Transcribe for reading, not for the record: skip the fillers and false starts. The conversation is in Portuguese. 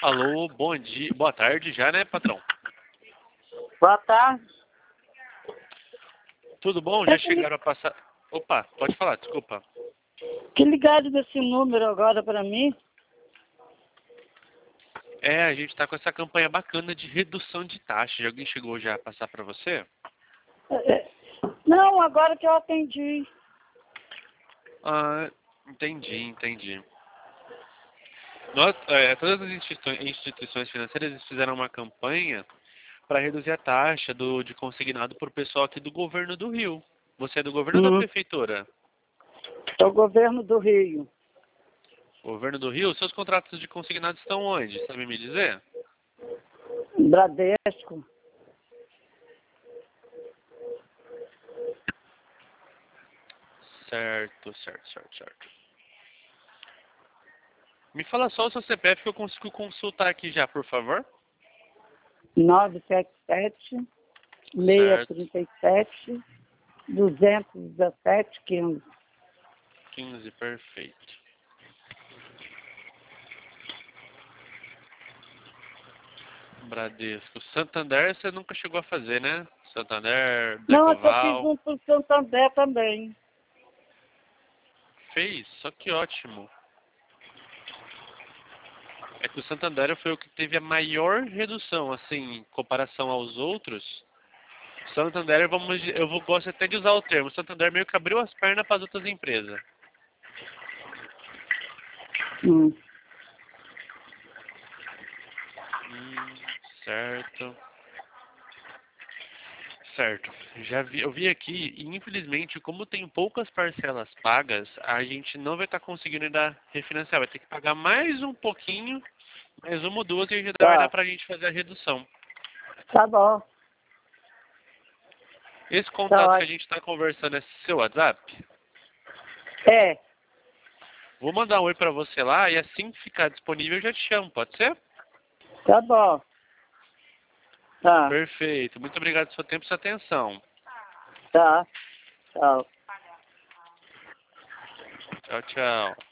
Alô, bom dia, boa tarde já, né, patrão? Boa tarde. Tudo bom? Já chegaram a passar... Opa, pode falar, desculpa. Que ligaram desse número agora para mim? A gente tá com essa campanha bacana de redução de taxa. Alguém chegou já a passar para você? Não, agora que eu atendi. Ah, entendi. Todas as instituições financeiras eles fizeram uma campanha para reduzir a taxa de consignado por pessoal aqui do governo do Rio. Você é do governo ou da prefeitura? É o governo do Rio. Governo do Rio? Seus contratos de consignado estão onde? Sabe me dizer? Bradesco. Certo. Me fala só o seu CPF que eu consigo consultar aqui já, por favor. 977 Certo. 637 217 15. 15, perfeito. Bradesco. Santander você nunca chegou a fazer, né? Santander, Não, eu só fiz Decoval. um por Santander também. Fez? Só que ótimo. É que o Santander foi o que teve a maior redução, assim, em comparação aos outros. Santander, gosto até de usar o termo. Santander meio que abriu as pernas para as outras empresas. Certo. Certo. Eu vi aqui, e infelizmente, como tem poucas parcelas pagas, a gente não vai estar conseguindo ainda refinanciar. Vai ter que pagar mais um pouquinho, mais uma ou duas, e já vai dar Tá, pra gente fazer a redução. tá bom. Esse Tá contato que a ótimo. gente está conversando é seu WhatsApp? É, Vou mandar um oi pra você lá e assim que ficar disponível eu já te chamo, pode ser? tá bom. Tá, Perfeito. Muito obrigado pelo seu tempo e sua atenção. tá. Tchau. Tchau, tchau.